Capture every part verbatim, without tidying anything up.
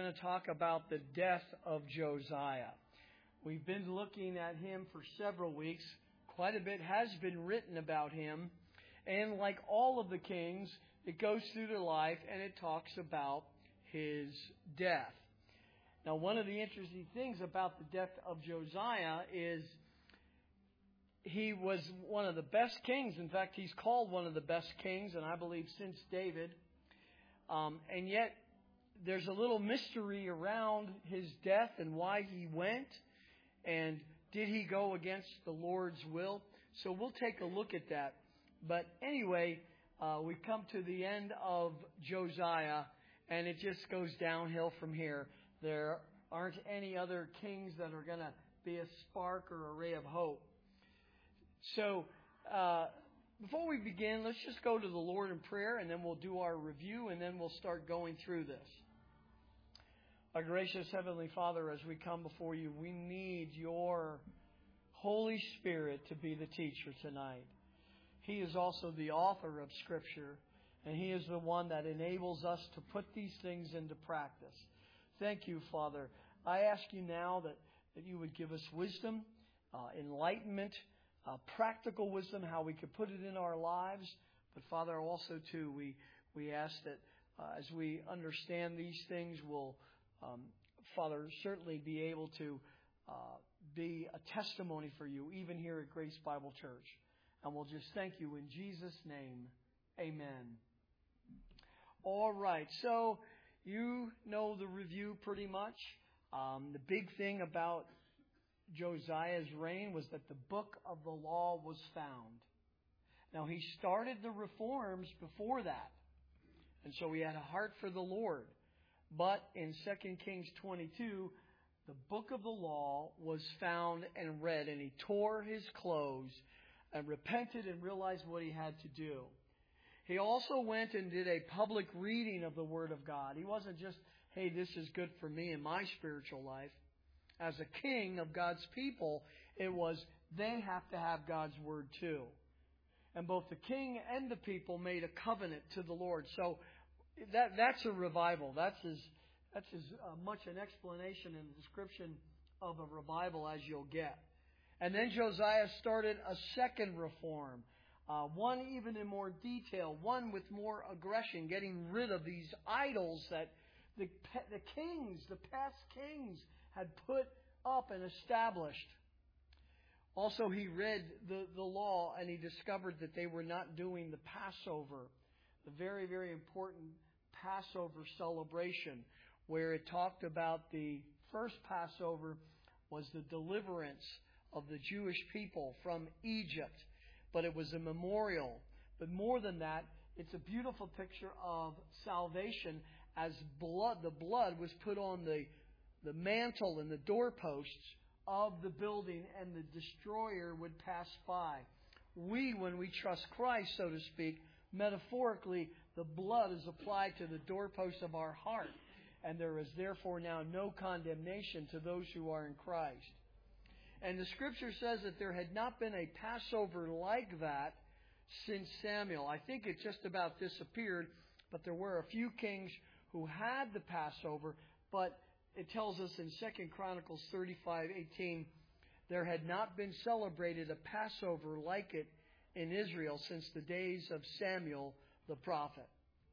going to talk about the death of Josiah. We've been looking at him for several weeks. Quite a bit has been written about him. And like all of the kings, it goes through their life and it talks about his death. Now, one of the interesting things about the death of Josiah is he was one of the best kings. In fact, he's called one of the best kings, and I believe since David. Um, and yet, there's a little mystery around his death and why he went. And did he go against the Lord's will? So we'll take a look at that. But anyway, uh, we come to the end of Josiah, and it just goes downhill from here. There aren't any other kings that are going to be a spark or a ray of hope. So uh, before we begin, let's just go to the Lord in prayer, and then we'll do our review, and then we'll start going through this. Our gracious Heavenly Father, as we come before you, we need your Holy Spirit to be the teacher tonight. He is also the author of Scripture, and He is the one that enables us to put these things into practice. Thank you, Father. I ask you now that, that you would give us wisdom, uh, enlightenment, uh, practical wisdom, how we could put it in our lives. But, Father, also, too, we, we ask that uh, as we understand these things, we'll Um, Father, certainly be able to uh, be a testimony for you, even here at Grace Bible Church. And we'll just thank you in Jesus' name. Amen. All right. So you know the review pretty much. Um, the big thing about Josiah's reign was that the book of the law was found. Now, he started the reforms before that. And so he had a heart for the Lord. But in Second Kings twenty-two, the book of the law was found and read, and he tore his clothes and repented and realized what he had to do. He also went and did a public reading of the Word of God. He wasn't just, hey, this is good for me in my spiritual life. As a king of God's people, it was they have to have God's Word too. And both the king and the people made a covenant to the Lord. So That that's a revival. That's as that's as uh, much an explanation and description of a revival as you'll get. And then Josiah started a second reform, uh, one even in more detail, one with more aggression, getting rid of these idols that the the kings, the past kings, had put up and established. Also, he read the, the law and he discovered that they were not doing the Passover, the very, very important Passover celebration, where it talked about the first Passover was the deliverance of the Jewish people from Egypt. But it was a memorial. But more than that, it's a beautiful picture of salvation as blood, the blood was put on the, the mantle and the doorposts of the building, and the destroyer would pass by. We, when we trust Christ, so to speak, metaphorically, the blood is applied to the doorposts of our heart. And there is therefore now no condemnation to those who are in Christ. And the Scripture says that there had not been a Passover like that since Samuel. I think it just about disappeared, but there were a few kings who had the Passover. But it tells us in Second Chronicles thirty-five eighteen, there had not been celebrated a Passover like it in Israel since the days of Samuel the prophet.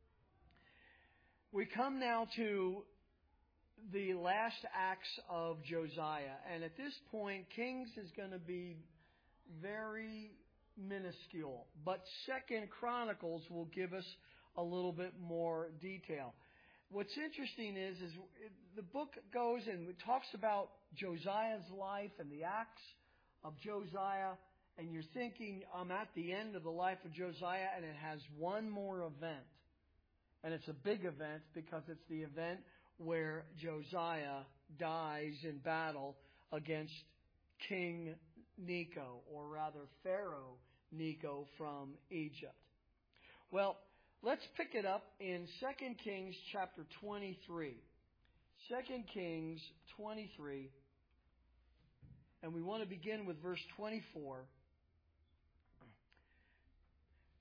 We come now to the last acts of Josiah. And at this point, Kings is going to be very minuscule. But Second Chronicles will give us a little bit more detail. What's interesting is, is the book goes and it talks about Josiah's life and the acts of Josiah. And you're thinking, I'm at the end of the life of Josiah, and it has one more event. And it's a big event because it's the event where Josiah dies in battle against King Necho, or rather Pharaoh Necho from Egypt. Well, let's pick it up in Second Kings chapter twenty-three. Second Kings twenty-three. And we want to begin with verse twenty-four.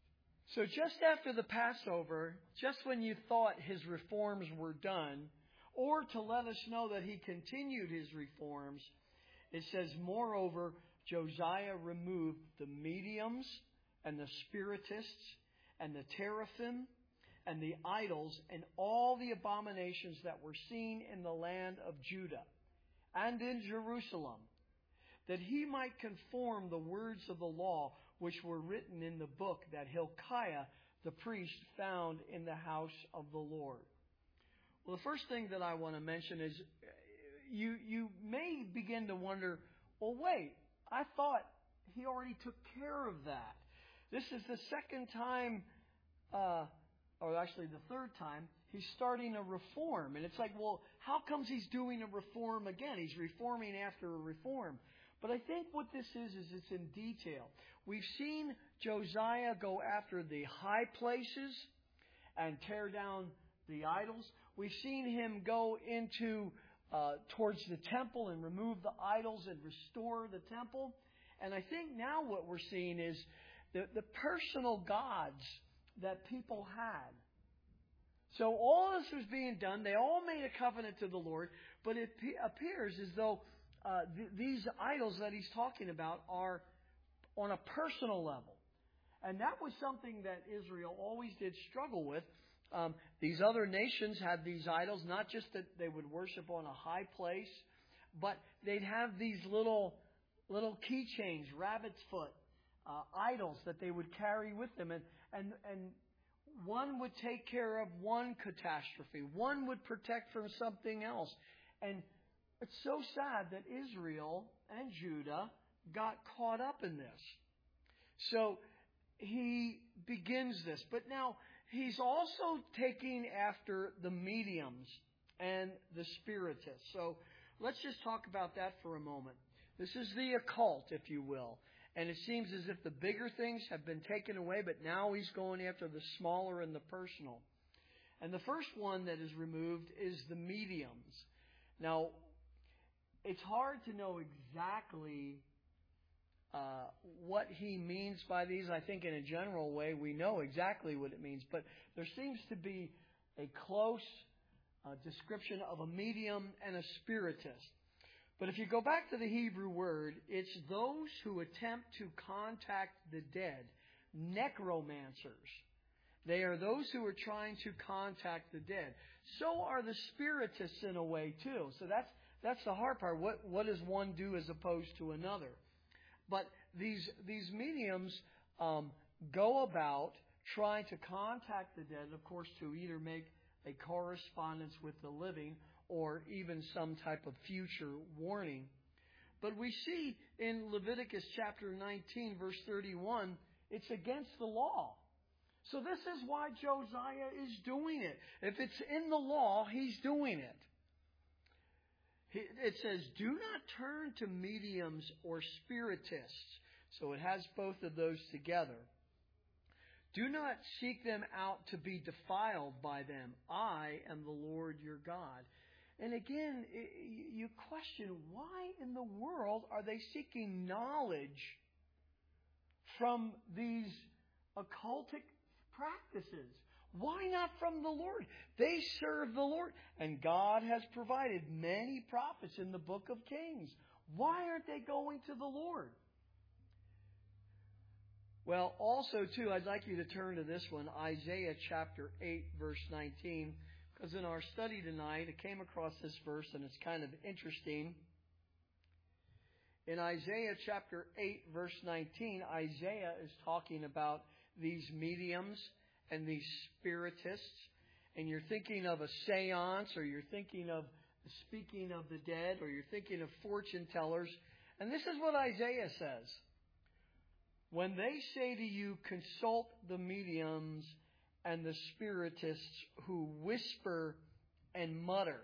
So just after the Passover, just when you thought his reforms were done, or to let us know that he continued his reforms, it says, moreover, Josiah removed the mediums and the spiritists and the teraphim and the idols and all the abominations that were seen in the land of Judah and in Jerusalem, that he might conform the words of the law which were written in the book that Hilkiah the priest found in the house of the Lord. Well, the first thing that I want to mention is you you may begin to wonder, well, wait, I thought he already took care of that. This is the second time, uh, or actually the third time, he's starting a reform. And it's like, well, how comes he's doing a reform again? He's reforming after a reform. But I think what this is, is it's in detail. We've seen Josiah go after the high places and tear down the idols. We've seen him go into uh, towards the temple and remove the idols and restore the temple. And I think now what we're seeing is the, the personal gods that people had. So all this was being done. They all made a covenant to the Lord, but it pe- appears as though uh, th- these idols that he's talking about are on a personal level. And that was something that Israel always did struggle with. Um, these other nations had these idols, not just that they would worship on a high place, but they'd have these little little keychains, rabbit's foot, uh, idols that they would carry with them. And, and, and one would take care of one catastrophe. One would protect from something else. And it's so sad that Israel and Judah got caught up in this. So he begins this. But now he's also taking after the mediums and the spiritists. So let's just talk about that for a moment. This is the occult, if you will. And it seems as if the bigger things have been taken away, but now he's going after the smaller and the personal. And the first one that is removed is the mediums. Now, it's hard to know exactly uh, what he means by these. I think in a general way we know exactly what it means. But there seems to be a close uh, description of a medium and a spiritist. But if you go back to the Hebrew word, it's those who attempt to contact the dead, necromancers. They are those who are trying to contact the dead. So are the spiritists in a way too. So that's that's the hard part. What what does one do as opposed to another? But these these mediums um, go about trying to contact the dead, of course, to either make a correspondence with the living or even some type of future warning. But we see in Leviticus chapter nineteen, verse thirty-one, it's against the law. So this is why Josiah is doing it. If it's in the law, he's doing it. It says, do not turn to mediums or spiritists. So it has both of those together. Do not seek them out to be defiled by them. I am the Lord your God. And again, you question, why in the world are they seeking knowledge from these occultic practices? Why not from the Lord? They serve the Lord. And God has provided many prophets in the book of Kings. Why aren't they going to the Lord? Well, also, too, I'd like you to turn to this one, Isaiah chapter eight, verse nineteen. Because in our study tonight, I came across this verse, and it's kind of interesting. In Isaiah chapter eight, verse nineteen, Isaiah is talking about these mediums and these spiritists. And you're thinking of a seance, or you're thinking of the speaking of the dead, or you're thinking of fortune tellers. And this is what Isaiah says. When they say to you, consult the mediums and the spiritists who whisper and mutter.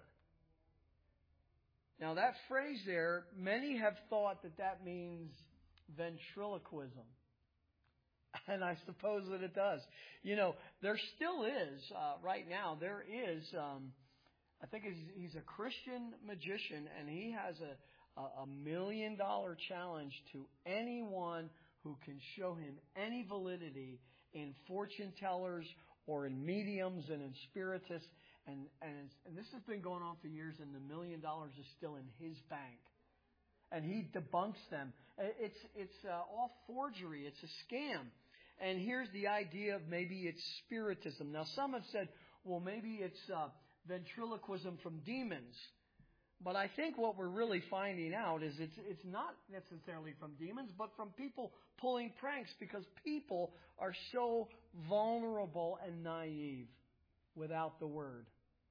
Now that phrase there, many have thought that that means ventriloquism. And I suppose that it does. You know, there still is, uh, right now, there is, um, I think he's, he's a Christian magician, and he has a, a, a million dollar challenge to anyone who can show him any validity in fortune tellers or in mediums and in spiritists. And, and, it's, and this has been going on for years, and the million dollars is still in his bank. And he debunks them. It's, it's uh, all forgery. It's a scam. And here's the idea of maybe it's spiritism. Now, some have said, well, maybe it's uh, ventriloquism from demons. But I think what we're really finding out is it's it's not necessarily from demons, but from people pulling pranks, because people are so vulnerable and naive without the Word.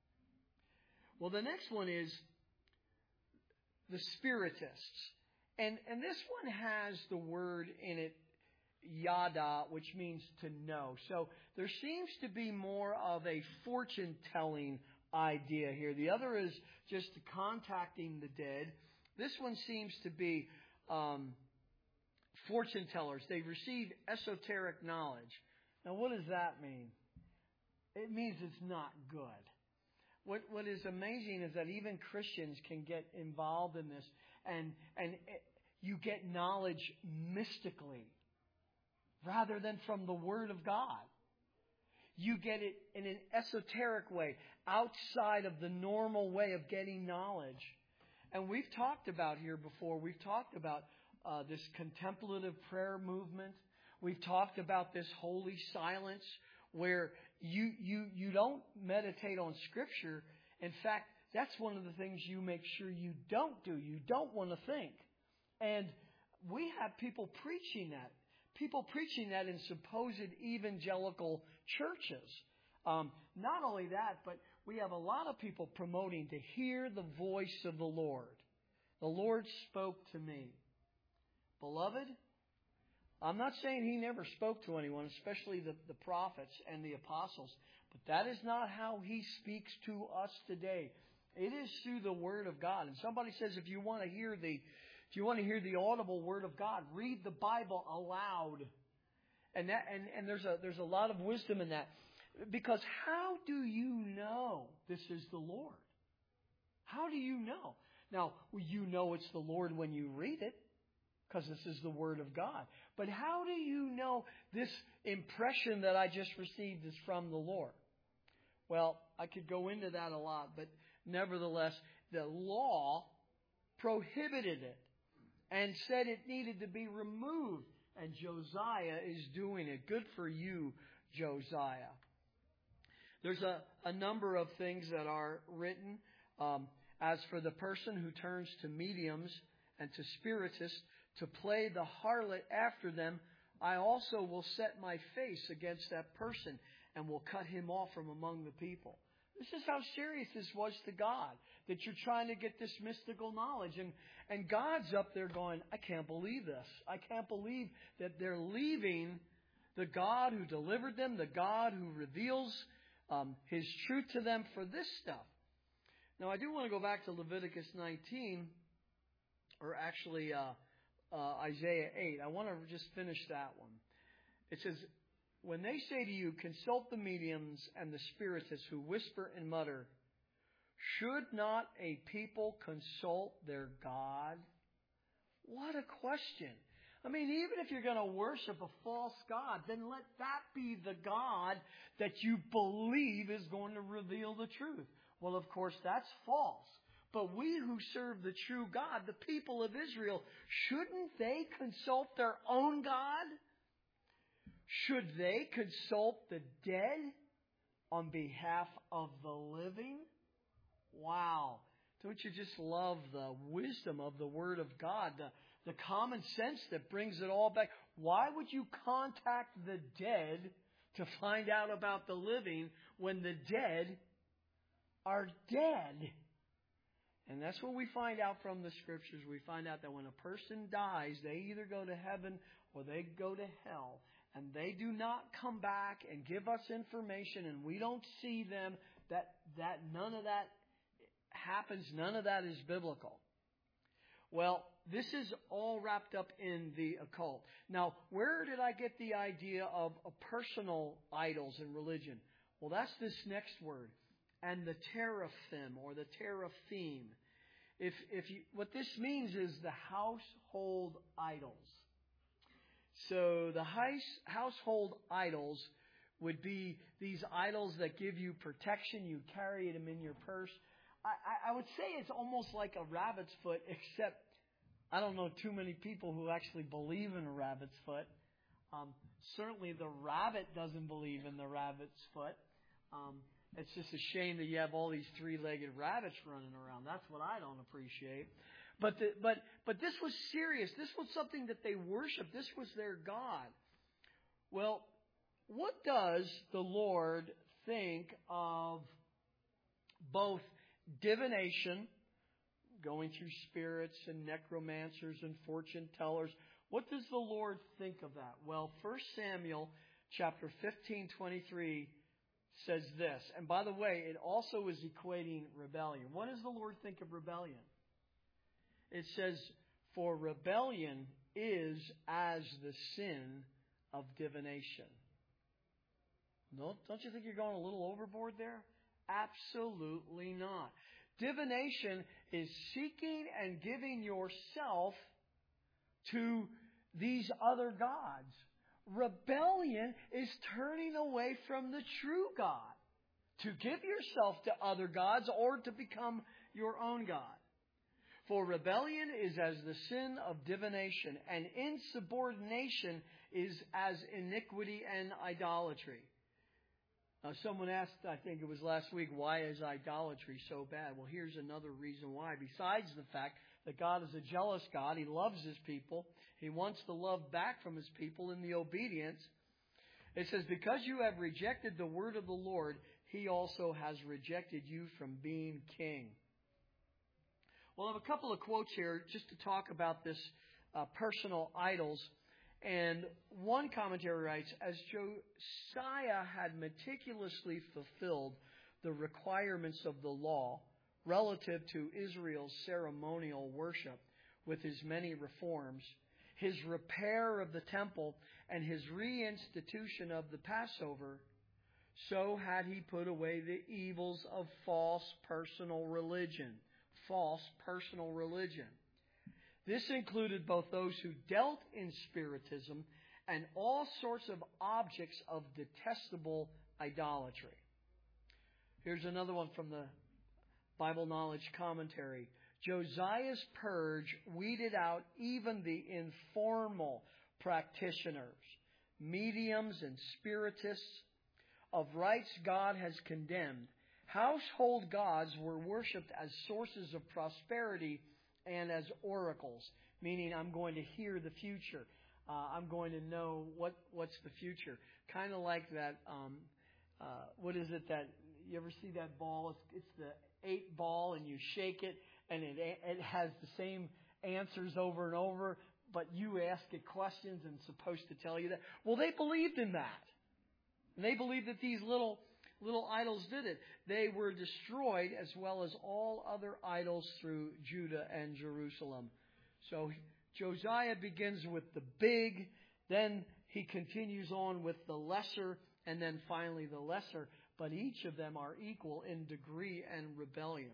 Well, the next one is the spiritists. And, and this one has the word in it, yada, which means to know. So there seems to be more of a fortune-telling idea here. The other is just contacting the dead. This one seems to be um, fortune tellers. They receive esoteric knowledge. Now, what does that mean? It means it's not good. What What is amazing is that even Christians can get involved in this, and and it, you get knowledge mystically rather than from the Word of God. You get it in an esoteric way, outside of the normal way of getting knowledge. And we've talked about here before, we've talked about uh, this contemplative prayer movement. We've talked about this holy silence where you, you, you don't meditate on Scripture. In fact, that's one of the things you make sure you don't do. You don't want to think. And we have people preaching that. People preaching that in supposed evangelical churches. Um, not only that, but we have a lot of people promoting to hear the voice of the Lord. The Lord spoke to me. Beloved, I'm not saying He never spoke to anyone, especially the, the prophets and the apostles, but that is not how He speaks to us today. It is through the Word of God. And somebody says, if you want to hear the If you want to hear the audible Word of God, read the Bible aloud. And that, and, and there's a there's a lot of wisdom in that. Because how do you know this is the Lord? How do you know? Now, you know it's the Lord when you read it, because this is the Word of God. But how do you know this impression that I just received is from the Lord? Well, I could go into that a lot, but nevertheless, the law prohibited it and said it needed to be removed. And Josiah is doing it. Good for you, Josiah. There's a, a number of things that are written. Um, as for the person who turns to mediums and to spiritists to play the harlot after them, I also will set my face against that person and will cut him off from among the people. This is how serious this was to God, that you're trying to get this mystical knowledge. And, and God's up there going, I can't believe this. I can't believe that they're leaving the God who delivered them, the God who reveals um, His truth to them for this stuff. Now, I do want to go back to Leviticus nineteen, or actually uh, uh, Isaiah eight. I want to just finish that one. It says, when they say to you, consult the mediums and the spiritists who whisper and mutter, should not a people consult their God? What a question. I mean, even if you're going to worship a false God, then let that be the God that you believe is going to reveal the truth. Well, of course, that's false. But we who serve the true God, the people of Israel, shouldn't they consult their own God? Should they consult the dead on behalf of the living? Wow. Don't you just love the wisdom of the Word of God, the, the common sense that brings it all back? Why would you contact the dead to find out about the living when the dead are dead? And that's what we find out from the Scriptures. We find out that when a person dies, they either go to heaven or they go to hell. And they do not come back and give us information, and we don't see them. That that none of that happens. None of that is biblical. Well, this is all wrapped up in the occult. Now, where did I get the idea of personal idols in religion? Well, that's this next word, and the teraphim or the teraphim. If if you, what this means is the household idols. So the household idols would be these idols that give you protection. You carry them in your purse. I, I, I would say it's almost like a rabbit's foot, except I don't know too many people who actually believe in a rabbit's foot. Um, certainly the rabbit doesn't believe in the rabbit's foot. Um, it's just a shame that you have all these three-legged rabbits running around. That's what I don't appreciate. But the, but but this was serious. This was something that they worshiped. This was their God. Well, what does the Lord think of both divination, going through spirits and necromancers and fortune tellers? What does the Lord think of that? Well, First Samuel chapter fifteen twenty-three says this. And by the way, it also is equating rebellion. What does the Lord think of rebellion? It says, for rebellion is as the sin of divination. No, don't you think you're going a little overboard there? Absolutely not. Divination is seeking and giving yourself to these other gods. Rebellion is turning away from the true God to give yourself to other gods or to become your own God. For rebellion is as the sin of divination, and insubordination is as iniquity and idolatry. Now, someone asked, I think it was last week, why is idolatry so bad? Well, here's another reason why. Besides the fact that God is a jealous God, He loves His people. He wants the love back from His people in the obedience. It says, because you have rejected the word of the Lord, He also has rejected you from being king. Well, I have a couple of quotes here just to talk about this uh, personal idols. And one commentary writes, as Josiah had meticulously fulfilled the requirements of the law relative to Israel's ceremonial worship with his many reforms, his repair of the temple, and his reinstitution of the Passover, so had he put away the evils of false personal religion. False personal religion. This included both those who dealt in spiritism and all sorts of objects of detestable idolatry. Here's another one from the Bible Knowledge Commentary. Josiah's purge weeded out even the informal practitioners, mediums and spiritists of rites God has condemned. Household gods were worshipped as sources of prosperity and as oracles, meaning I'm going to hear the future. Uh, I'm going to know what what's the future. Kind of like that, um, uh, what is it that, you ever see that ball? It's, it's the eight ball and you shake it and it, it has the same answers over and over, but you ask it questions and it's supposed to tell you that. Well, they believed in that. And they believed that these little Little idols did it. They were destroyed as well as all other idols through Judah and Jerusalem. So Josiah begins with the big, then he continues on with the lesser, and then finally the lesser. But each of them are equal in degree and rebellion.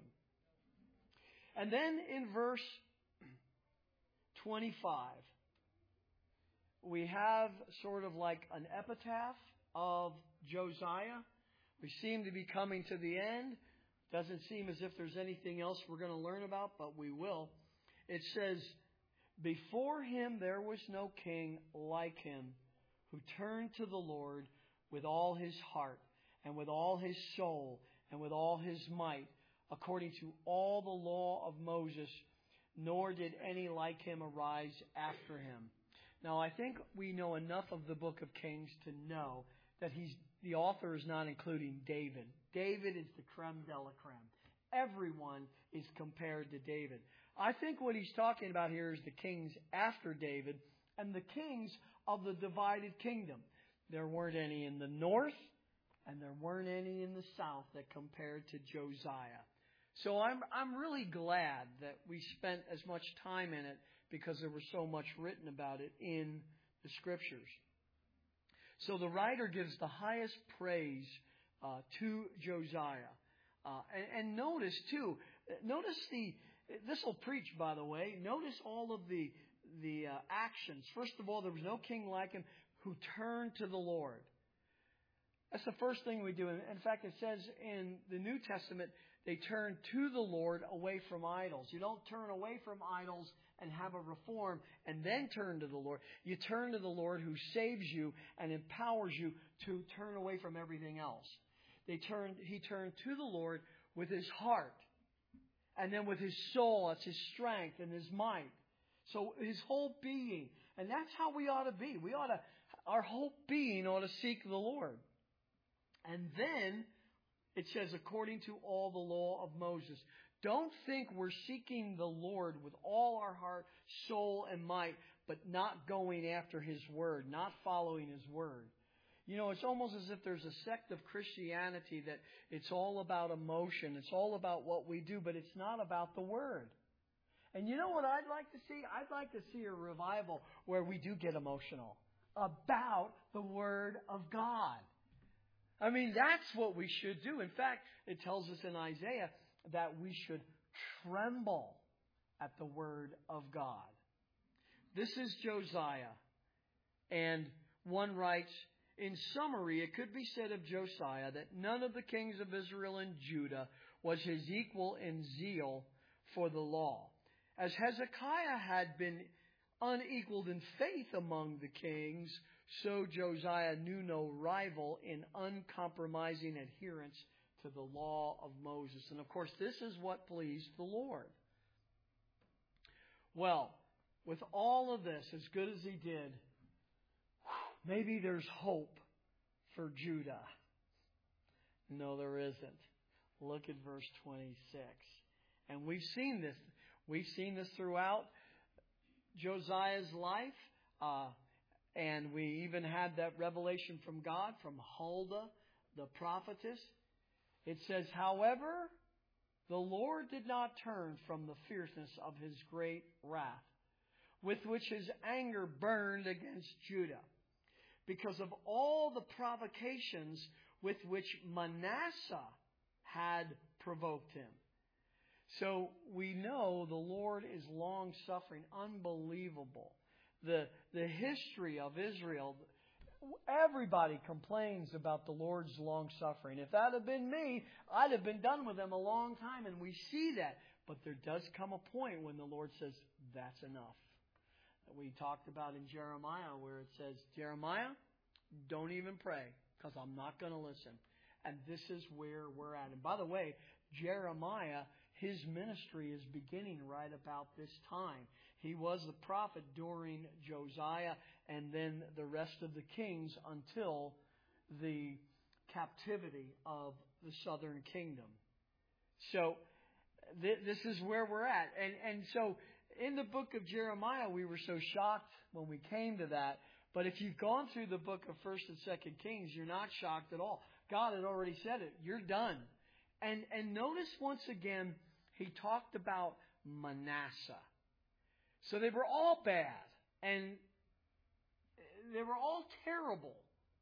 And then in verse twenty-five, we have sort of like an epitaph of Josiah. We seem to be coming to the end. Doesn't seem as if there's anything else we're going to learn about, but we will. It says, before him there was no king like him who turned to the Lord with all his heart and with all his soul and with all his might, according to all the law of Moses, nor did any like him arise after him. Now, I think we know enough of the book of Kings to know that he's the author is not including David. David is the creme de la creme. Everyone is compared to David. I think what he's talking about here is the kings after David and the kings of the divided kingdom. There weren't any in the north and there weren't any in the south that compared to Josiah. So I'm I'm really glad that we spent as much time in it because there was so much written about it in the Scriptures. So the writer gives the highest praise uh, to Josiah. Uh, and, and notice, too, notice the, this will preach, by the way, notice all of the, the uh, actions. First of all, there was no king like him who turned to the Lord. That's the first thing we do. In fact, it says in the New Testament, they turn to the Lord away from idols. You don't turn away from idols and have a reform and then turn to the Lord. You turn to the Lord who saves you and empowers you to turn away from everything else. They turned, he turned to the Lord with his heart and then with his soul. That's his strength and his might. So his whole being. And that's how we ought to be. We ought to, our whole being ought to seek the Lord. And then it says, according to all the law of Moses. Don't think we're seeking the Lord with all our heart, soul, and might, but not going after his word, not following his word. You know, it's almost as if there's a sect of Christianity that it's all about emotion. It's all about what we do, but it's not about the word. And you know what I'd like to see? I'd like to see a revival where we do get emotional about the word of God. I mean, that's what we should do. In fact, it tells us in Isaiah that we should tremble at the word of God. This is Josiah. And one writes, in summary, it could be said of Josiah that none of the kings of Israel and Judah was his equal in zeal for the law. As Hezekiah had been unequaled in faith among the kings, so Josiah knew no rival in uncompromising adherence to the law of Moses. And of course, this is what pleased the Lord. Well, with all of this, as good as he did, maybe there's hope for Judah. No, there isn't. Look at verse twenty-six. And we've seen this. We've seen this throughout Josiah's life. Uh, and we even had that revelation from God, from Huldah, the prophetess. It says, however, the Lord did not turn from the fierceness of his great wrath, with which his anger burned against Judah, because of all the provocations with which Manasseh had provoked him. So we know the Lord is long-suffering, unbelievable. The, the history of Israel, everybody complains about the Lord's long-suffering. If that had been me, I'd have been done with them a long time, and we see that. But there does come a point when the Lord says, that's enough. We talked about in Jeremiah where it says, Jeremiah, don't even pray, because I'm not going to listen. And this is where we're at. And by the way, Jeremiah, his ministry is beginning right about this time. He was the prophet during Josiah and then the rest of the kings until the captivity of the southern kingdom. So th- this is where we're at. And, and so in the book of Jeremiah, we were so shocked when we came to that. But if you've gone through the book of First and Second Kings, you're not shocked at all. God had already said it. You're done. And, and notice once again, he talked about Manasseh. So they were all bad. And they were all terrible.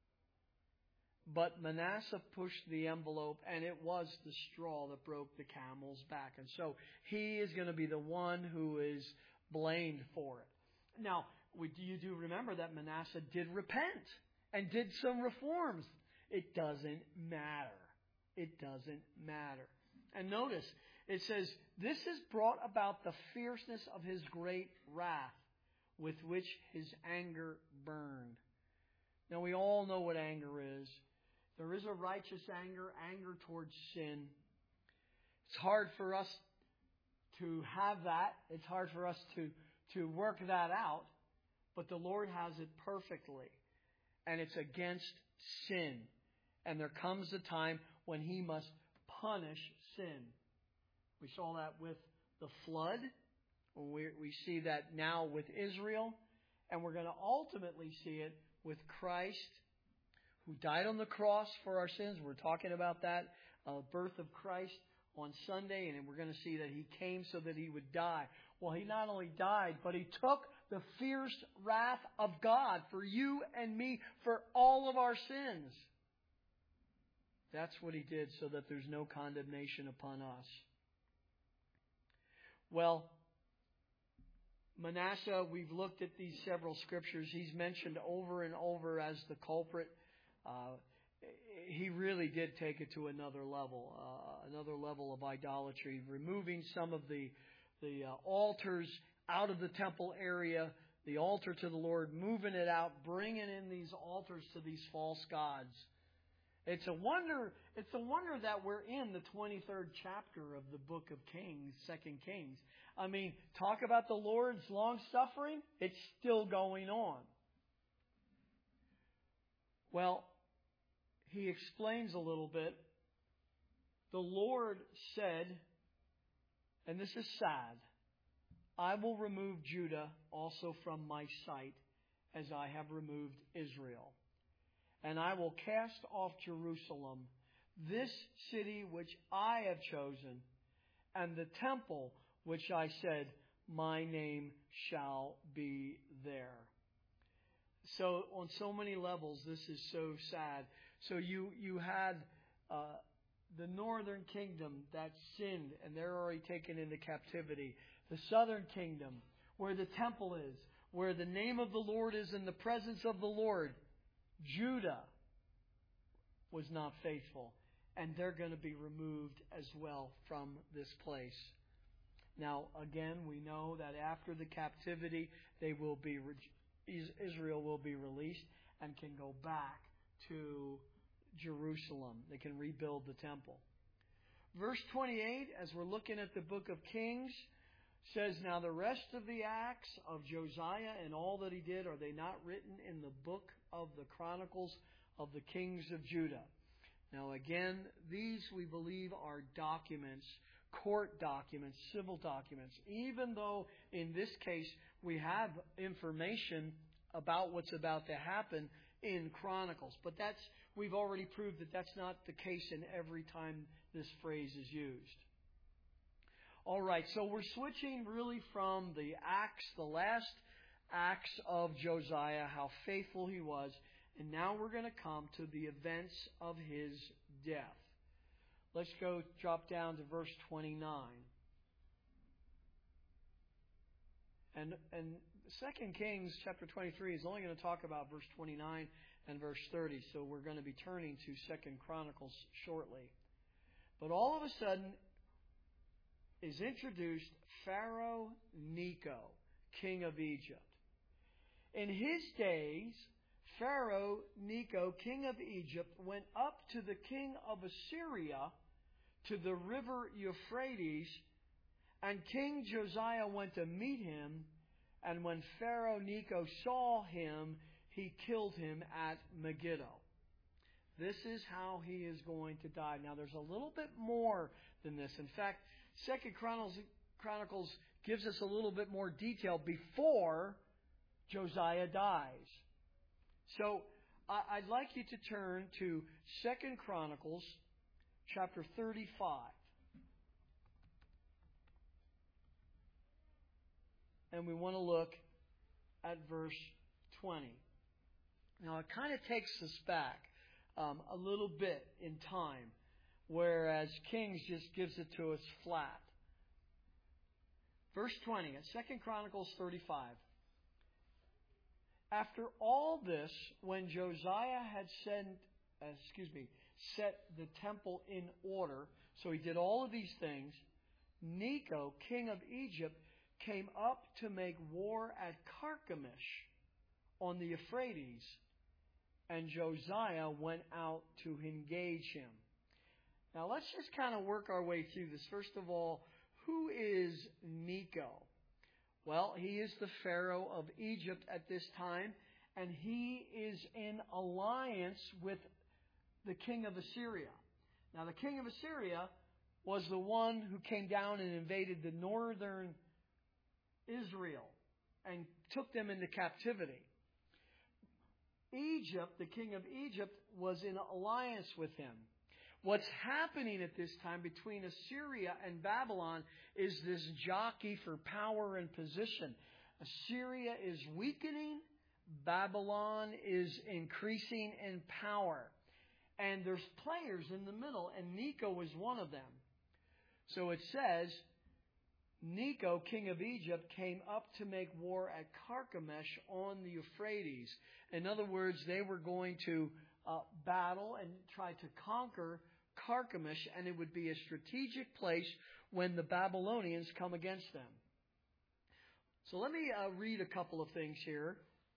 But Manasseh pushed the envelope, and it was the straw that broke the camel's back. And so he is going to be the one who is blamed for it. Now, we, you do remember that Manasseh did repent and did some reforms. It doesn't matter. It doesn't matter. And notice, it says, this has brought about the fierceness of his great wrath, with which his anger burned. Now, we all know what anger is. There is a righteous anger, anger towards sin. It's hard for us to have that. It's hard for us to, to work that out. But the Lord has it perfectly. And it's against sin. And there comes a time when he must punish sin. We saw that with the flood. We, we see that now with Israel. And we're going to ultimately see it with Christ, who died on the cross for our sins. We're talking about that uh, birth of Christ on Sunday. And we're going to see that he came so that he would die. Well, he not only died, but he took the fierce wrath of God for you and me, for all of our sins. That's what he did, so that there's no condemnation upon us. Well, Manasseh, we've looked at these several scriptures. He's mentioned over and over as the culprit. Uh, he really did take it to another level, uh, another level of idolatry, removing some of the the uh, altars out of the temple area, the altar to the Lord, moving it out, bringing in these altars to these false gods. It's a wonder. It's a wonder that we're in the twenty-third chapter of the book of Kings, Second Kings. I mean, talk about the Lord's long suffering. It's still going on. Well, he explains a little bit. The Lord said, and this is sad, I will remove Judah also from my sight, as I have removed Israel. And I will cast off Jerusalem, this city which I have chosen, and the temple which I said, my name shall be there. So on so many levels, this is so sad. So you, you had uh, the northern kingdom that sinned, and they're already taken into captivity. The southern kingdom, where the temple is, where the name of the Lord is in the presence of the Lord, Judah was not faithful, and they're going to be removed as well from this place. Now, again, we know that after the captivity, they will be Israel will be released and can go back to Jerusalem. They can rebuild the temple. Verse twenty-eight, as we're looking at the book of Kings, says, now the rest of the acts of Josiah and all that he did, are they not written in the book of the Chronicles of the kings of Judah? Now again, these we believe are documents, court documents, civil documents, even though in this case we have information about what's about to happen in Chronicles. But that's, we've already proved that that's not the case in every time this phrase is used. All right, so we're switching really from the acts, the last acts of Josiah, how faithful he was, and now we're going to come to the events of his death. Let's go drop down to verse twenty-nine. And and Second Kings chapter twenty-three is only going to talk about verse twenty-nine and verse thirty, so we're going to be turning to Second Chronicles shortly. But all of a sudden is introduced Pharaoh Necho, king of Egypt. In his days, Pharaoh Necho, king of Egypt, went up to the king of Assyria to the river Euphrates, and King Josiah went to meet him, and when Pharaoh Necho saw him, he killed him at Megiddo. This is how he is going to die. Now, there's a little bit more than this. In fact, Second Chronicles, Chronicles gives us a little bit more detail before Josiah dies. So I'd like you to turn to Second Chronicles chapter thirty-five. And we want to look at verse twenty. Now it kind of takes us back um, a little bit in time, whereas Kings just gives it to us flat. Verse twenty at Second Chronicles thirty-five. After all this, when Josiah had sent, uh, excuse me, set the temple in order, so he did all of these things, Necho, king of Egypt, came up to make war at Carchemish on the Euphrates, and Josiah went out to engage him. Now let's just kind of work our way through this. First of all, who is Necho? Well, he is the Pharaoh of Egypt at this time, and he is in alliance with the king of Assyria. Now, the king of Assyria was the one who came down and invaded the northern Israel and took them into captivity. Egypt, the king of Egypt, was in alliance with him. What's happening at this time between Assyria and Babylon is this jockey for power and position. Assyria is weakening. Babylon is increasing in power. And there's players in the middle, and Necho is one of them. So it says, Necho, king of Egypt, came up to make war at Carchemish on the Euphrates. In other words, they were going to uh, battle and try to conquer Carchemish, and it would be a strategic place when the Babylonians come against them. So let me uh, read a couple of things here.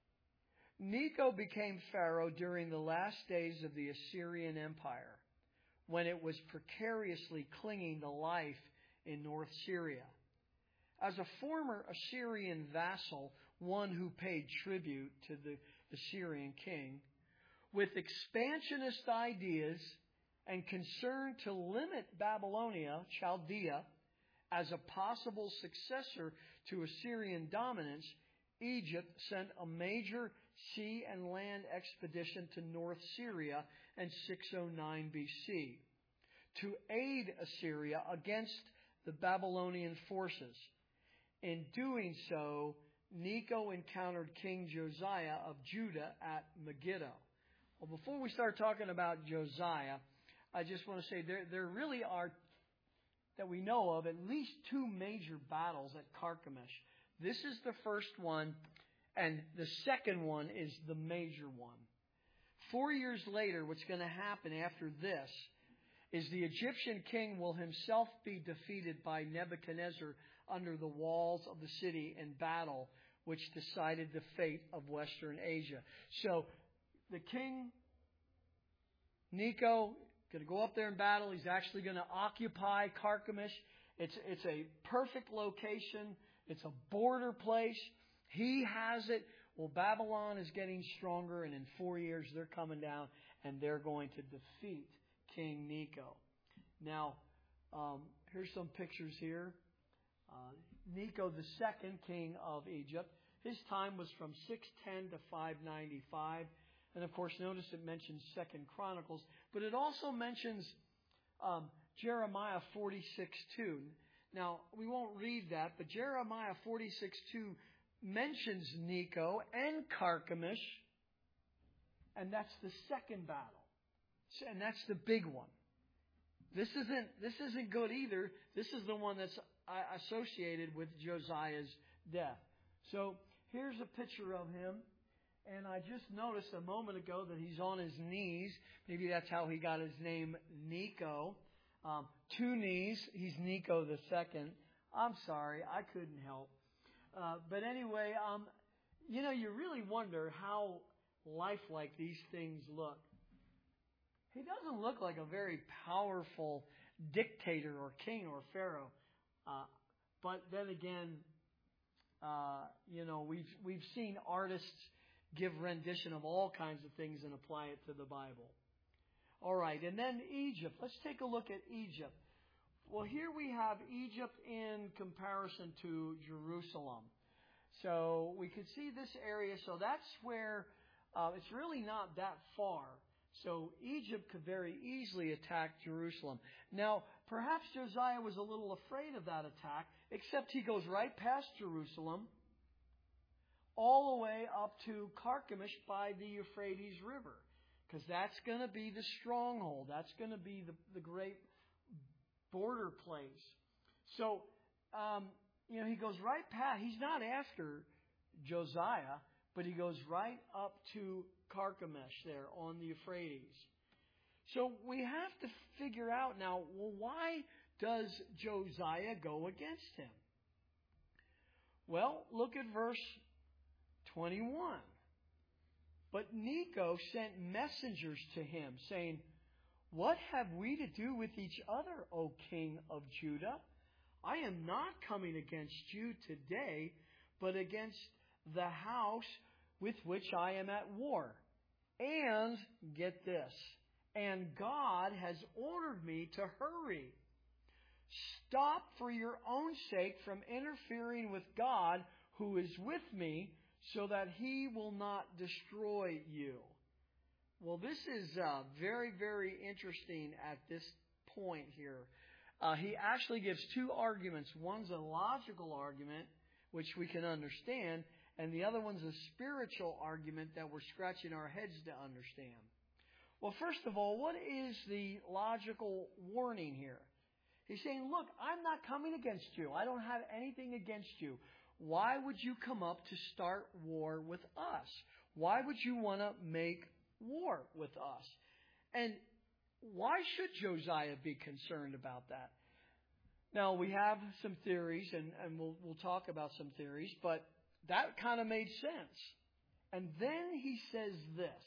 Necho became pharaoh during the last days of the Assyrian Empire, when it was precariously clinging to life in North Syria. As a former Assyrian vassal, one who paid tribute to the Assyrian king, with expansionist ideas and concern to limit Babylonia, Chaldea, as a possible successor to Assyrian dominance, Egypt sent a major sea and land expedition to North Syria in six oh nine B C to aid Assyria against the Babylonian forces. In doing so, Necho encountered King Josiah of Judah at Megiddo. Well, before we start talking about Josiah, I just want to say there, there really are, that we know of, at least two major battles at Carchemish. This is the first one, and the second one is the major one. Four years later, what's going to happen after this is the Egyptian king will himself be defeated by Nebuchadnezzar under the walls of the city in battle, which decided the fate of Western Asia. So the king, Necho, going to go up there in battle. He's actually going to occupy Carchemish. It's, it's a perfect location. It's a border place. He has it. Well, Babylon is getting stronger, and in four years they're coming down, and they're going to defeat King Necho. Now, um, here's some pictures here. Uh, Necho the second, king of Egypt. His time was from six ten to five ninety-five. And of course, notice it mentions Second Chronicles, but it also mentions um, Jeremiah forty-six two. Now, we won't read that, but Jeremiah forty-six two mentions Necho and Carchemish, and that's the second battle. And that's the big one. This isn't, this isn't good either. This is the one that's associated with Josiah's death. So here's a picture of him. And I just noticed a moment ago that he's on his knees. Maybe that's how he got his name, Necho. Um, two knees. He's Necho the second. I'm sorry, I couldn't help. Uh, but anyway, um, you know, you really wonder how lifelike these things look. He doesn't look like a very powerful dictator or king or pharaoh. Uh, but then again, uh, you know, we've we've seen artists give rendition of all kinds of things and apply it to the Bible. All right, and then Egypt. Let's take a look at Egypt. Well, here we have Egypt in comparison to Jerusalem. So we could see this area. So that's where uh, it's really not that far. So Egypt could very easily attack Jerusalem. Now, perhaps Josiah was a little afraid of that attack, except he goes right past Jerusalem, all the way up to Carchemish by the Euphrates River, because that's going to be the stronghold. That's going to be the, the great border place. So, um, you know, he goes right past. He's not after Josiah, but he goes right up to Carchemish there on the Euphrates. So we have to figure out now, well, why does Josiah go against him? Well, look at verse twenty-one. But Necho sent messengers to him, saying, "What have we to do with each other, O king of Judah? I am not coming against you today, but against the house with which I am at war. And, get this, and God has ordered me to hurry. Stop for your own sake from interfering with God who is with me, so that he will not destroy you." Well, this is uh, very, very interesting at this point here. Uh, he actually gives two arguments. One's a logical argument, which we can understand, and the other one's a spiritual argument that we're scratching our heads to understand. Well, first of all, what is the logical warning here? He's saying, look, I'm not coming against you. I don't have anything against you. Why would you come up to start war with us? Why would you want to make war with us. And why should Josiah be concerned about that? Now, we have some theories, and, and we'll, we'll talk about some theories, but that kind of made sense. And then he says this.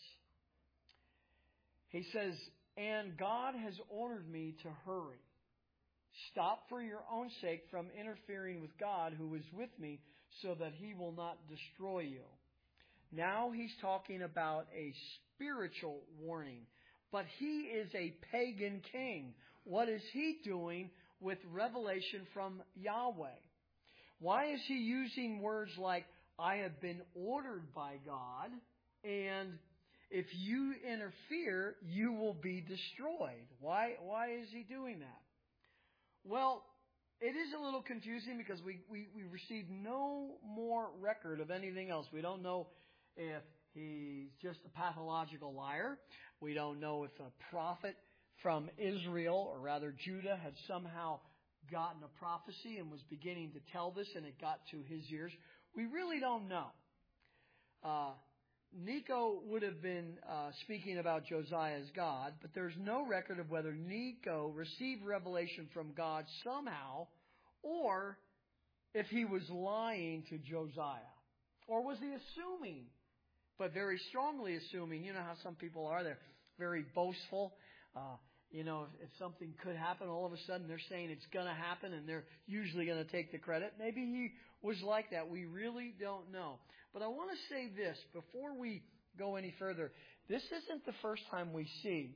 He says, and God has ordered me to hurry. Stop for your own sake from interfering with God who is with me, so that he will not destroy you. Now he's talking about a spiritual warning. But he is a pagan king. What is he doing with revelation from Yahweh? Why is he using words like, I have been ordered by God, and if you interfere, you will be destroyed? Why, why is he doing that? Well, it is a little confusing because we, we, we receive no more record of anything else. We don't know if he's just a pathological liar. We don't know if a prophet from Israel, or rather Judah, had somehow gotten a prophecy and was beginning to tell this and it got to his ears. We really don't know. Uh, Necho would have been uh, speaking about Josiah as God, but there's no record of whether Necho received revelation from God somehow, or if he was lying to Josiah. Or was he assuming, but very strongly assuming? You know how some people are. They're very boastful. Uh, you know, if, if something could happen, all of a sudden they're saying it's going to happen, and they're usually going to take the credit. Maybe he was like that. We really don't know. But I want to say this before we go any further. This isn't the first time we see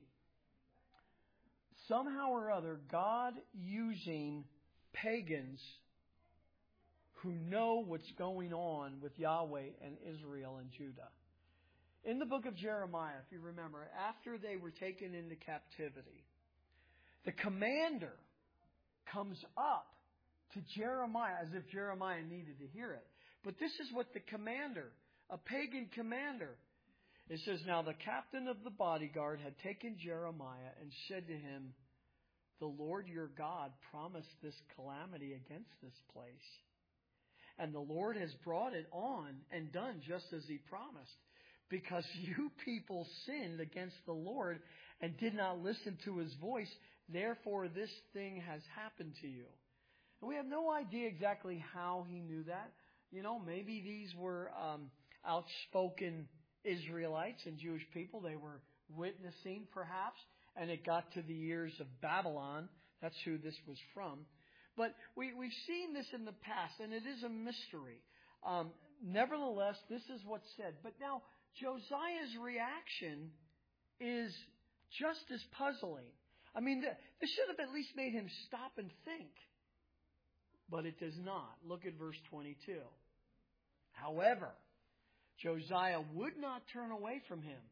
somehow or other God using pagans who know what's going on with Yahweh and Israel and Judah. In the book of Jeremiah, if you remember, after they were taken into captivity, the commander comes up to Jeremiah as if Jeremiah needed to hear it. But this is what the commander, a pagan commander, it says, now the captain of the bodyguard had taken Jeremiah and said to him, the Lord your God promised this calamity against this place. And the Lord has brought it on and done just as he promised. Because you people sinned against the Lord and did not listen to his voice, therefore this thing has happened to you. And we have no idea exactly how he knew that. You know, maybe these were um, outspoken Israelites and Jewish people. They were witnessing, perhaps, and it got to the ears of Babylon. That's who this was from. But we, we've seen this in the past, and it is a mystery. Um, nevertheless, this is what's said. But now, Josiah's reaction is just as puzzling. I mean, this should have at least made him stop and think. But it does not. Look at verse twenty-two. However, Josiah would not turn away from him,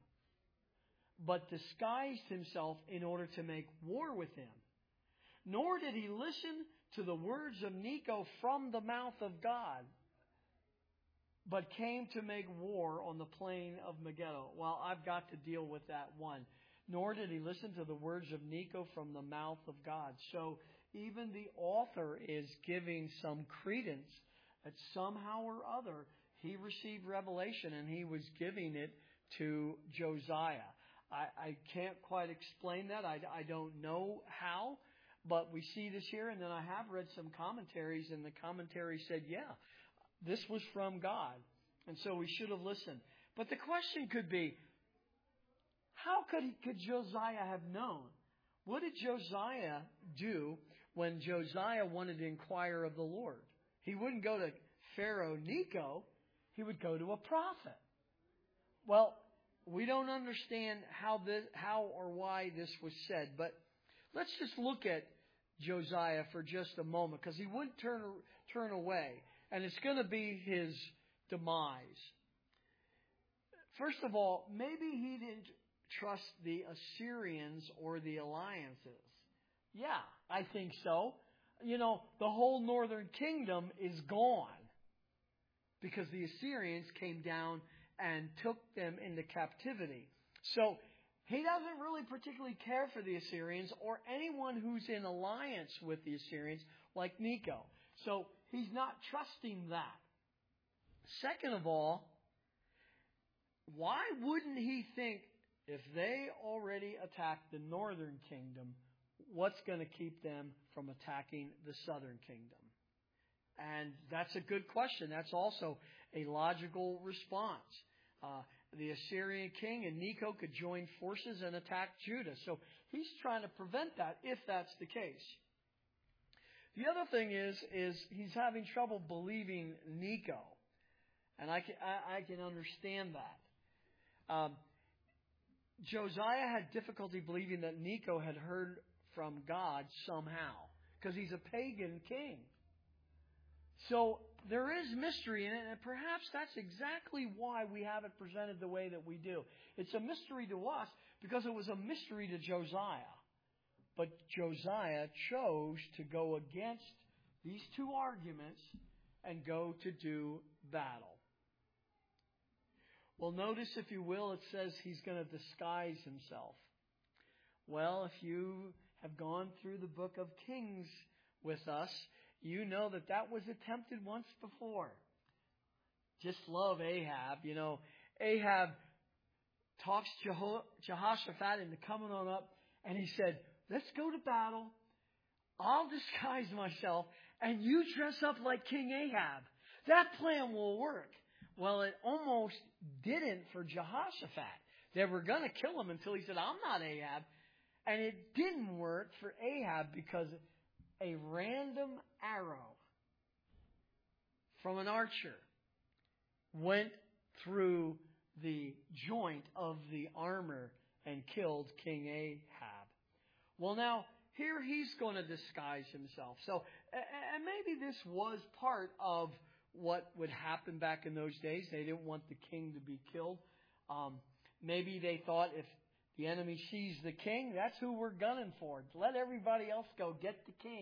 but disguised himself in order to make war with him. Nor did he listen to the words of Necho from the mouth of God, but came to make war on the plain of Megiddo. Well, I've got to deal with that one. Nor did he listen to the words of Necho from the mouth of God. So even the author is giving some credence that somehow or other he received revelation and he was giving it to Josiah. I, I can't quite explain that. I, I don't know how, but we see this here. And then I have read some commentaries, and the commentary said, yeah, this was from God. And so we should have listened. But the question could be, how could, he, could Josiah have known? What did Josiah do when Josiah wanted to inquire of the Lord? He wouldn't go to Pharaoh Necho. He would go to a prophet. Well, we don't understand how this, how or why this was said, but let's just look at Josiah for just a moment, because he wouldn't turn turn away, and it's going to be his demise. First of all, maybe he didn't trust the Assyrians or the alliances. Yeah, I think so. You know, the whole northern kingdom is gone because the Assyrians came down and took them into captivity. So he doesn't really particularly care for the Assyrians or anyone who's in alliance with the Assyrians like Necho. So he's not trusting that. Second of all, why wouldn't he think if they already attacked the northern kingdom, what's going to keep them from attacking the southern kingdom? And that's a good question. That's also a logical response. Uh, the Assyrian king and Necho could join forces and attack Judah. So he's trying to prevent that if that's the case. The other thing is, is he's having trouble believing Necho. And I can, I, I can understand that. Um, Josiah had difficulty believing that Necho had heard from God somehow, because he's a pagan king. So there is mystery in it, and perhaps that's exactly why we have it presented the way that we do. It's a mystery to us because it was a mystery to Josiah. But Josiah chose to go against these two arguments and go to do battle. Well, notice, if you will, it says he's going to disguise himself. Well, if you have gone through the book of Kings with us, you know that that was attempted once before. Just love Ahab. You know, Ahab talks Jeho- Jehoshaphat into coming on up, and he said, let's go to battle. I'll disguise myself, and you dress up like King Ahab. That plan will work. Well, it almost didn't for Jehoshaphat. They were going to kill him until he said, I'm not Ahab. And it didn't work for Ahab because a random arrow from an archer went through the joint of the armor and killed King Ahab. Well, now, here he's going to disguise himself. So, and maybe this was part of what would happen back in those days. They didn't want the king to be killed. Um, maybe they thought if the enemy sees the king, that's who we're gunning for. Let everybody else go. Get the king.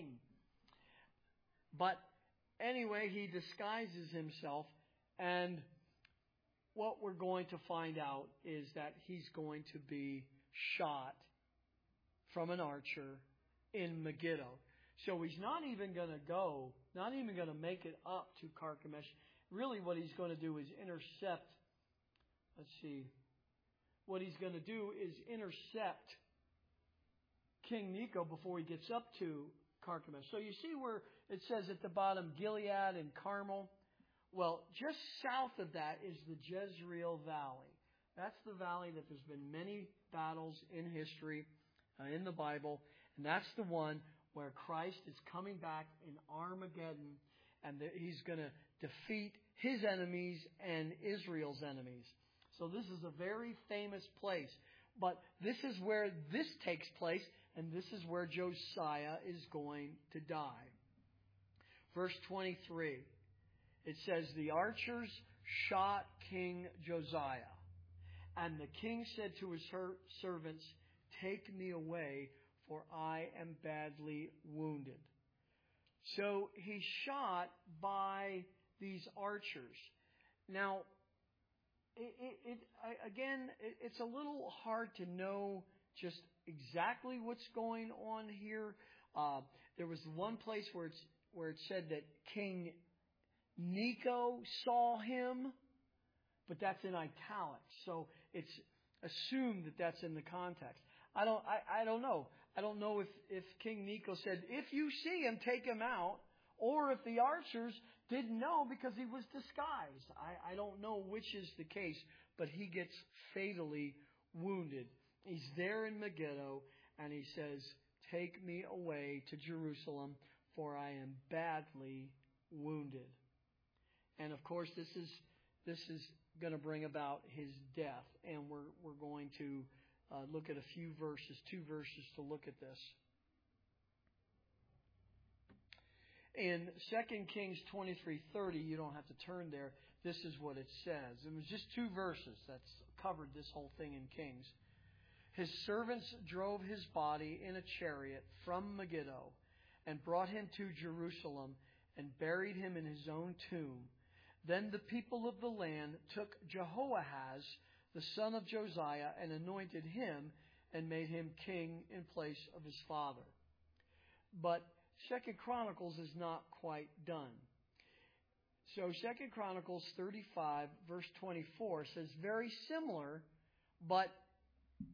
But anyway, he disguises himself, and what we're going to find out is that he's going to be shot from an archer in Megiddo. So he's not even going to go, not even going to make it up to Carchemish. Really what he's going to do is intercept, let's see, what he's going to do is intercept King Necho before he gets up to Carchemish. So you see where it says at the bottom, Gilead and Carmel. Well, just south of that is the Jezreel Valley. That's the valley that there's been many battles in history, uh, in the Bible. And that's the one where Christ is coming back in Armageddon, and the, he's going to defeat his enemies and Israel's enemies. So this is a very famous place. But this is where this takes place, and this is where Josiah is going to die. Verse twenty-three, it says, the archers shot King Josiah, and the king said to his her- servants, take me away, for I am badly wounded. So he's shot by these archers. Now, it, it, it again, it, it's a little hard to know just exactly what's going on here. Uh, there was one place where it's where it said that King Necho saw him, but that's in italics, so it's assumed that that's in the context. I don't, I, I don't know. I don't know if, if King Necho said, if you see him, take him out, or if the archers didn't know because he was disguised. I, I don't know which is the case, but he gets fatally wounded. He's there in Megiddo, and he says, take me away to Jerusalem, for I am badly wounded. And of course, this is this is going to bring about his death, and we're we're going to uh, look at a few verses, two verses to look at this. In Second Kings twenty-three thirty, you don't have to turn there. This is what it says. It was just two verses that's covered this whole thing in Kings. His servants drove his body in a chariot from Megiddo and brought him to Jerusalem and buried him in his own tomb. Then the people of the land took Jehoahaz, the son of Josiah, and anointed him and made him king in place of his father. But Second Chronicles is not quite done. So Second Chronicles thirty-five, verse twenty-four says very similar, but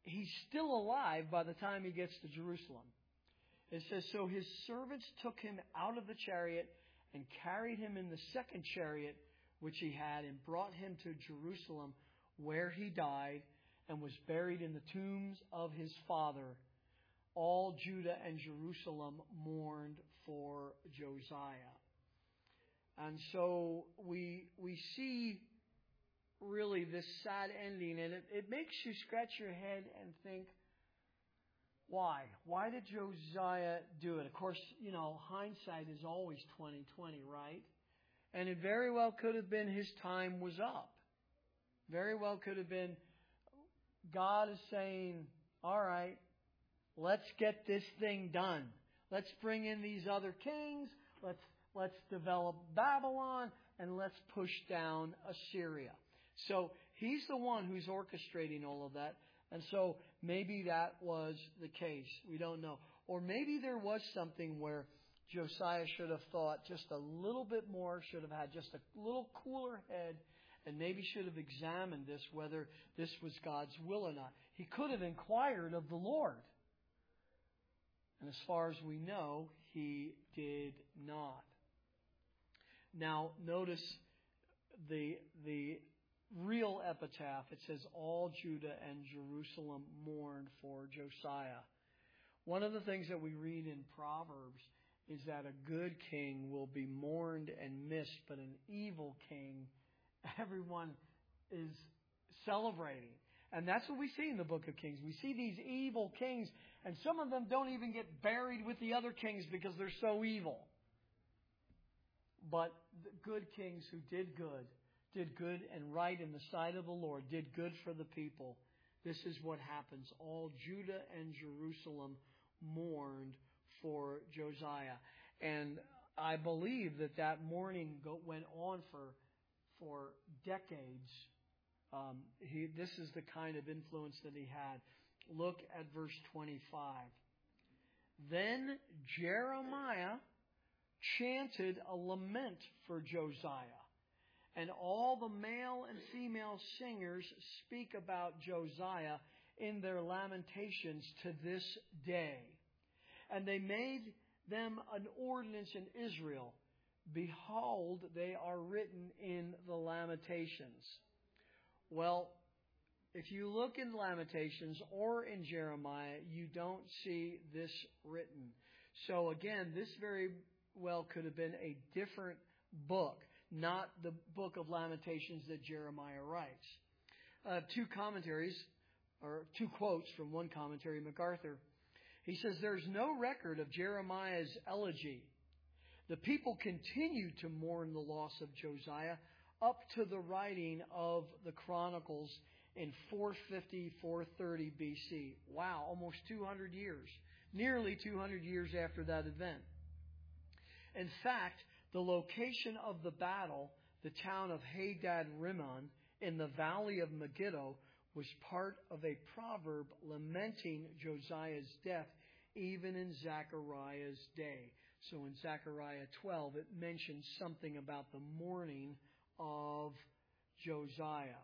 he's still alive by the time he gets to Jerusalem. It says, so his servants took him out of the chariot and carried him in the second chariot which he had and brought him to Jerusalem, where he died and was buried in the tombs of his father. All Judah and Jerusalem mourned for Josiah. And so we we see really this sad ending, and it, it makes you scratch your head and think, why? Why did Josiah do it? Of course, you know, hindsight is always twenty twenty, right? And it very well could have been his time was up. Very well could have been God is saying, all right, let's get this thing done. Let's bring in these other kings. Let's let's develop Babylon, and let's push down Assyria. So he's the one who's orchestrating all of that. And so maybe that was the case. We don't know. Or maybe there was something where Josiah should have thought just a little bit more, should have had just a little cooler head, and maybe should have examined this, whether this was God's will or not. He could have inquired of the Lord. And as far as we know, he did not. Now, notice the the real epitaph. It says, all Judah and Jerusalem mourned for Josiah. One of the things that we read in Proverbs is that a good king will be mourned and missed, but an evil king, everyone is celebrating. And that's what we see in the book of Kings. We see these evil kings, and some of them don't even get buried with the other kings because they're so evil. But the good kings who did good, did good and right in the sight of the Lord, did good for the people. This is what happens. All Judah and Jerusalem mourned for Josiah. And I believe that that mourning go, went on for, for decades. Um, he, this is the kind of influence that he had. Look at verse twenty-five. Then Jeremiah chanted a lament for Josiah. And all the male and female singers speak about Josiah in their lamentations to this day. And they made them an ordinance in Israel. Behold, they are written in the Lamentations. Well, if you look in Lamentations or in Jeremiah, you don't see this written. So again, this very well could have been a different book, not the book of Lamentations that Jeremiah writes. Uh, two commentaries, or two quotes from one commentary, MacArthur. He says, there's no record of Jeremiah's elegy. The people continued to mourn the loss of Josiah up to the writing of the Chronicles in four fifty, four thirty B C. Wow, almost two hundred years. Nearly two hundred years after that event. In fact, the location of the battle, the town of Hadad Rimmon in the valley of Megiddo, was part of a proverb lamenting Josiah's death, even in Zechariah's day. So in Zechariah twelve, it mentions something about the mourning of Josiah.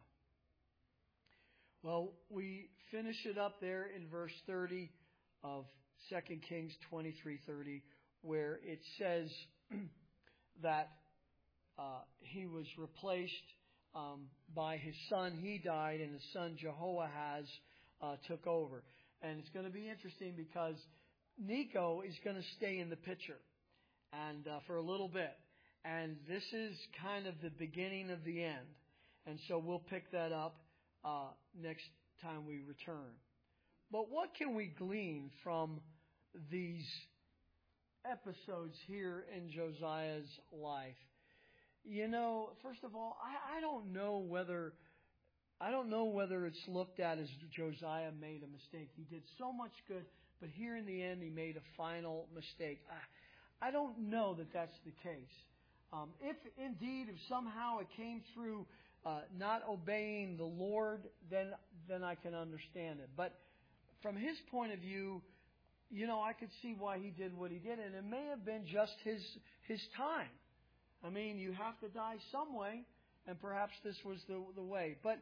Well, we finish it up there in verse thirty of Second Kings twenty-three thirty, where it says that uh, he was replaced um, by his son. He died, and his son Jehoahaz uh, took over. And it's going to be interesting because Necho is going to stay in the picture and uh, for a little bit. And this is kind of the beginning of the end. And so we'll pick that up uh, next time we return. But what can we glean from these episodes here in Josiah's life? You know, first of all, I, I don't know whether I don't know whether it's looked at as Josiah made a mistake. He did so much good, but here in the end he made a final mistake. I, I don't know that that's the case. Um, if indeed, if somehow it came through uh, not obeying the Lord, then then I can understand it. But from his point of view, you know, I could see why he did what he did, and it may have been just his his time. I mean, you have to die some way, and perhaps this was the the way. But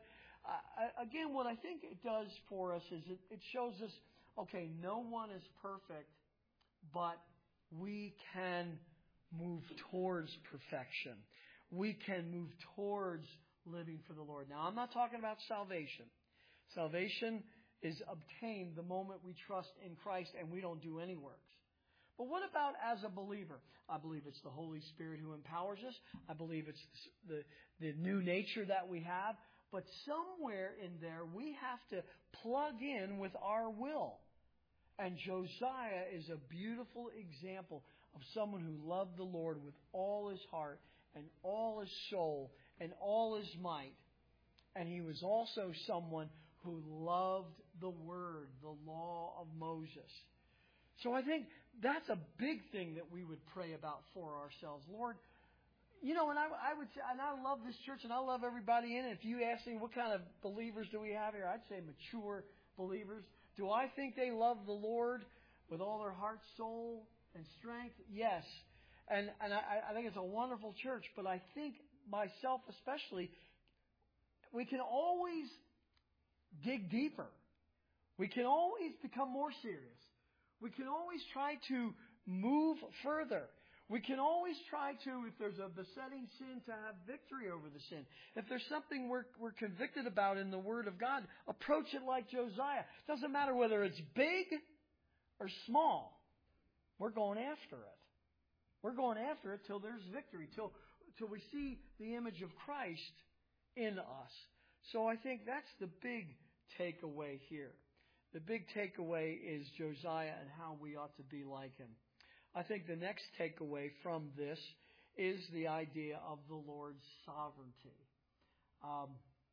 I, again, what I think it does for us is it, it shows us, okay, no one is perfect, but we can move towards perfection. We can move towards living for the Lord. Now, I'm not talking about salvation. Salvation is obtained the moment we trust in Christ and we don't do any works. But what about as a believer? I believe it's the Holy Spirit who empowers us. I believe it's the, the new nature that we have. But somewhere in there, we have to plug in with our will. And Josiah is a beautiful example of someone who loved the Lord with all his heart and all his soul and all his might. And he was also someone who loved the Word, the law of Moses. So I think that's a big thing that we would pray about for ourselves. Lord, you know, and I, I would say, and I love this church and I love everybody in it. If you ask me what kind of believers do we have here, I'd say mature believers. Do I think they love the Lord with all their heart, soul, and strength? Yes. And and I, I think it's a wonderful church, but I think myself especially, we can always dig deeper. We can always become more serious. We can always try to move further. We can always try to, if there's a besetting sin, to have victory over the sin. If there's something we're, we're convicted about in the Word of God, approach it like Josiah. Doesn't matter whether it's big or small. We're going after it. We're going after it till there's victory, till, till we see the image of Christ in us. So I think that's the big takeaway here. The big takeaway is Josiah and how we ought to be like him. I think the next takeaway from this is the idea of the Lord's sovereignty. Um,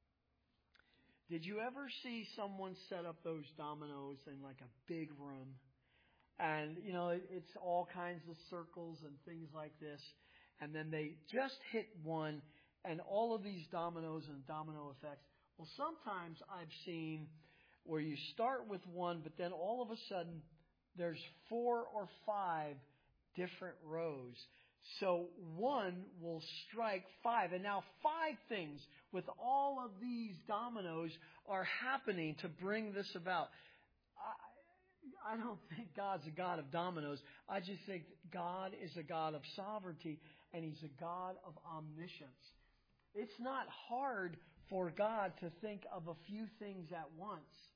did you ever see someone set up those dominoes in like a big room? And, you know, it, it's all kinds of circles and things like this. And then they just hit one and all of these dominoes and domino effects. Well, sometimes I've seen where you start with one, but then all of a sudden there's four or five different rows. So one will strike five. And now five things with all of these dominoes are happening to bring this about. I, I don't think God's a God of dominoes. I just think God is a God of sovereignty and He's a God of omniscience. It's not hard for God to think of a few things at once.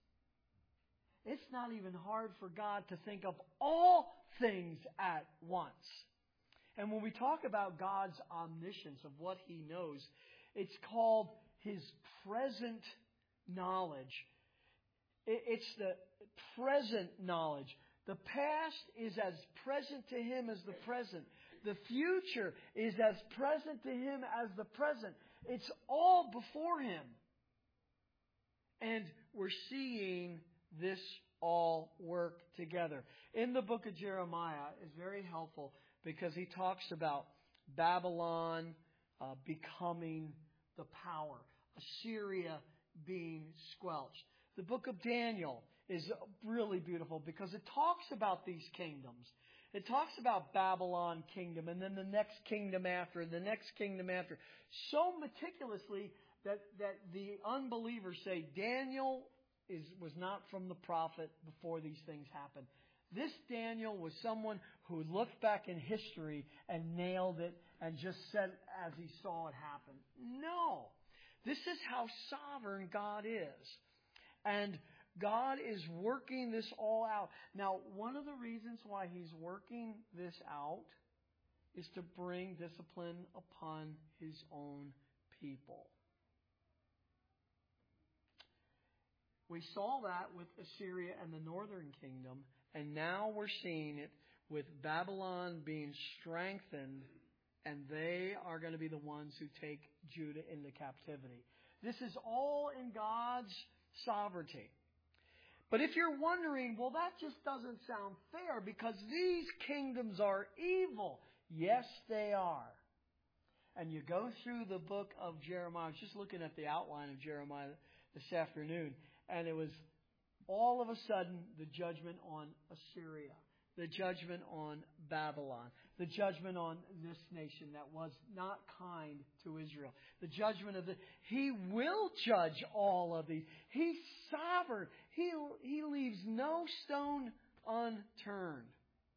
It's not even hard for God to think of all things at once. And when we talk about God's omniscience of what He knows, it's called His present knowledge. It's the present knowledge. The past is as present to Him as the present. The future is as present to Him as the present. It's all before Him. And we're seeing this all work together. In the book of Jeremiah is very helpful because he talks about Babylon uh, becoming the power, Assyria being squelched. The book of Daniel is really beautiful because it talks about these kingdoms. It talks about Babylon kingdom and then the next kingdom after, the next kingdom after, so meticulously that, that the unbelievers say Daniel is was not from the prophet before these things happened. This Daniel was someone who looked back in history and nailed it and just said as he saw it happen. No. This is how sovereign God is. And God is working this all out. Now, one of the reasons why He's working this out is to bring discipline upon His own people. We saw that with Assyria and the northern kingdom, and now we're seeing it with Babylon being strengthened, and they are going to be the ones who take Judah into captivity. This is all in God's sovereignty. But if you're wondering, well, that just doesn't sound fair because these kingdoms are evil. Yes, they are. And you go through the book of Jeremiah. I was just looking at the outline of Jeremiah this afternoon. And it was all of a sudden the judgment on Assyria. the judgment on Babylon, the judgment on this nation that was not kind to Israel, the judgment of the, He will judge all of these. He's sovereign. He, he leaves no stone unturned.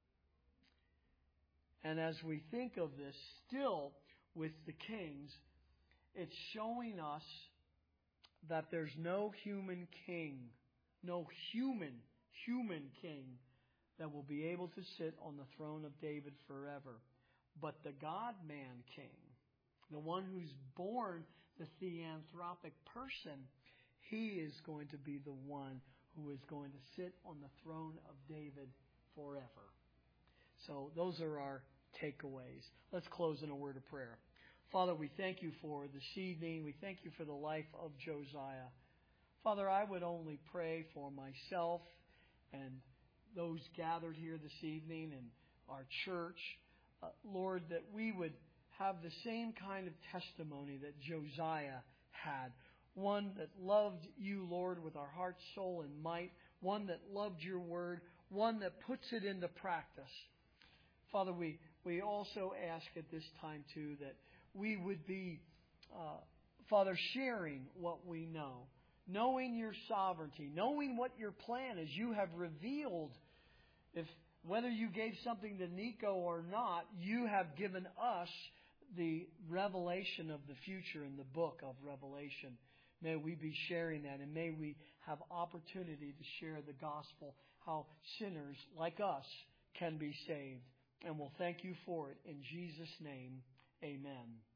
And as we think of this still with the kings, it's showing us that there's no human king, no human, human king that will be able to sit on the throne of David forever. But the God-man king, the one who's born the theanthropic person, he is going to be the one who is going to sit on the throne of David forever. So those are our takeaways. Let's close in a word of prayer. Father, we thank you for this evening. We thank you for the life of Josiah. Father, I would only pray for myself and those gathered here this evening and our church, uh, Lord, that we would have the same kind of testimony that Josiah had. One that loved you, Lord, with our heart, soul, and might. One that loved your word. One that puts it into practice. Father, we, we also ask at this time, too, that we would be, uh, Father, sharing what we know. Knowing your sovereignty, knowing what your plan is, you have revealed, if whether you gave something to Nico or not, you have given us the revelation of the future in the book of Revelation. May we be sharing that, and may we have opportunity to share the gospel, how sinners like us can be saved. And we'll thank you for it. In Jesus' name, amen.